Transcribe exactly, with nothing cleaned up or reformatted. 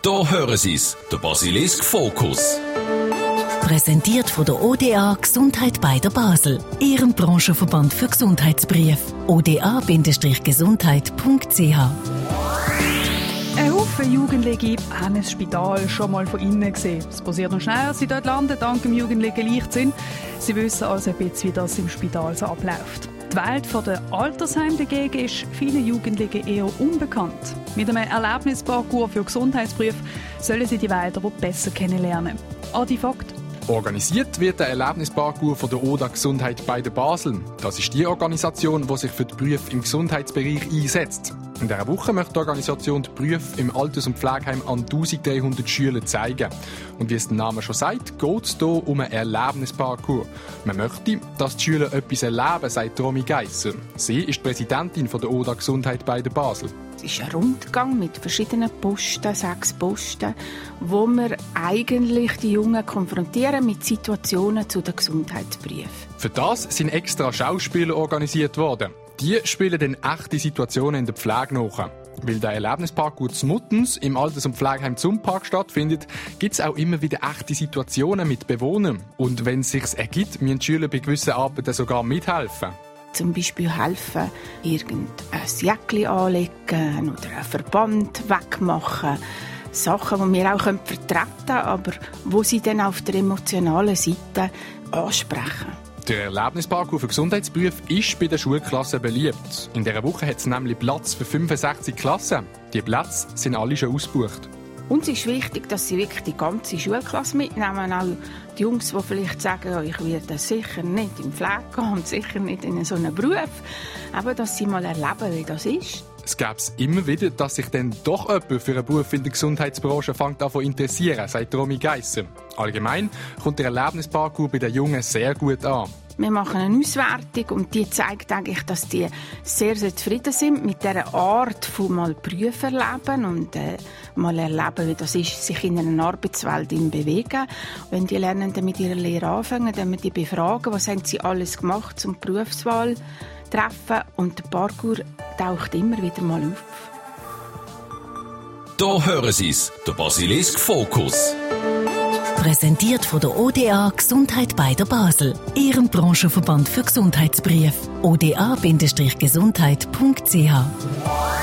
Hier hören Sie es, der Basilisk Fokus. Präsentiert von der O D A Gesundheit bei der Basel, Ihrem Branchenverband für Gesundheitsberufe. o d a Bindestrich gesundheit punkt c h. Ein Haufen Jugendliche haben das Spital schon mal von innen gesehen. Es passiert noch schnell, als sie dort landen, dank dem jugendlichen Leichtsinn. Sie wissen also ein bisschen, wie das im Spital so abläuft. Die Welt der Altersheime dagegen ist vielen Jugendlichen eher unbekannt. Mit einem Erlebnisparcours für Gesundheitsberufe sollen sie die Welt aber besser kennenlernen. Adi Vogt. Organisiert wird der Erlebnisparcours von der O D A Gesundheit bei der Basel. Das ist die Organisation, die sich für die Berufe im Gesundheitsbereich einsetzt. In dieser Woche möchte die Organisation die Berufe im Alters- und Pflegeheim an eintausenddreihundert Schülern zeigen. Und wie es der Name schon sagt, geht es hier um einen Erlebnisparcours. Man möchte, dass die Schüler etwas erleben, sagt Romy Geisser. Sie ist Präsidentin von der O D A Gesundheit bei der Basel. Es ist ein Rundgang mit verschiedenen Posten, sechs Posten, wo wir eigentlich die Jungen konfrontieren mit Situationen zu den Gesundheitsberufen. Für das sind extra Schauspieler organisiert worden. Die spielen dann echte Situationen in der Pflege nach. Weil der Erlebnisparcours zu Muttens im Alters- und Pflegeheim zum Park stattfindet, gibt es auch immer wieder echte Situationen mit Bewohnern. Und wenn es sich ergibt, müssen die Schüler bei gewissen Arbeiten sogar mithelfen. Zum Beispiel helfen, irgendein Jäckchen anlegen oder einen Verband wegmachen. Sachen, die wir auch vertreten können, aber wo sie dann auf der emotionalen Seite ansprechen. Der Erlebnisparcours für Gesundheitsberufe ist bei den Schulklassen beliebt. In dieser Woche hat es nämlich Platz für fünfundsechzig Klassen. Die Plätze sind alle schon ausgebucht. Uns ist wichtig, dass sie wirklich die ganze Schulklasse mitnehmen. Auch die Jungs, die vielleicht sagen, ja, ich werde sicher nicht in Pflege gehen und sicher nicht in so einen Beruf. Aber dass sie mal erleben, wie das ist. Es gäbe es immer wieder, dass sich dann doch jemand für einen Beruf in der Gesundheitsbranche fängt an zu interessieren, sagt Romy Geisser. Allgemein kommt der Erlebnisparcours bei den Jungen sehr gut an. Wir machen eine Auswertung und die zeigt eigentlich, dass die sehr, sehr zufrieden sind mit dieser Art von mal Berufen erleben und äh, mal erleben, wie das ist, sich in einer Arbeitswelt zu bewegen. Wenn die Lernenden mit ihrer Lehre anfangen, dann wir die befragen, was haben sie alles gemacht, um die Berufswahl zu treffen, und der Parcours taucht immer wieder mal auf. Hier hören Sie es, der Basilisk Fokus. Präsentiert von der O D A Gesundheit bei der Basel, Ihrem Branchenverband für Gesundheitsberufe. o d a Bindestrich gesundheit punkt c h.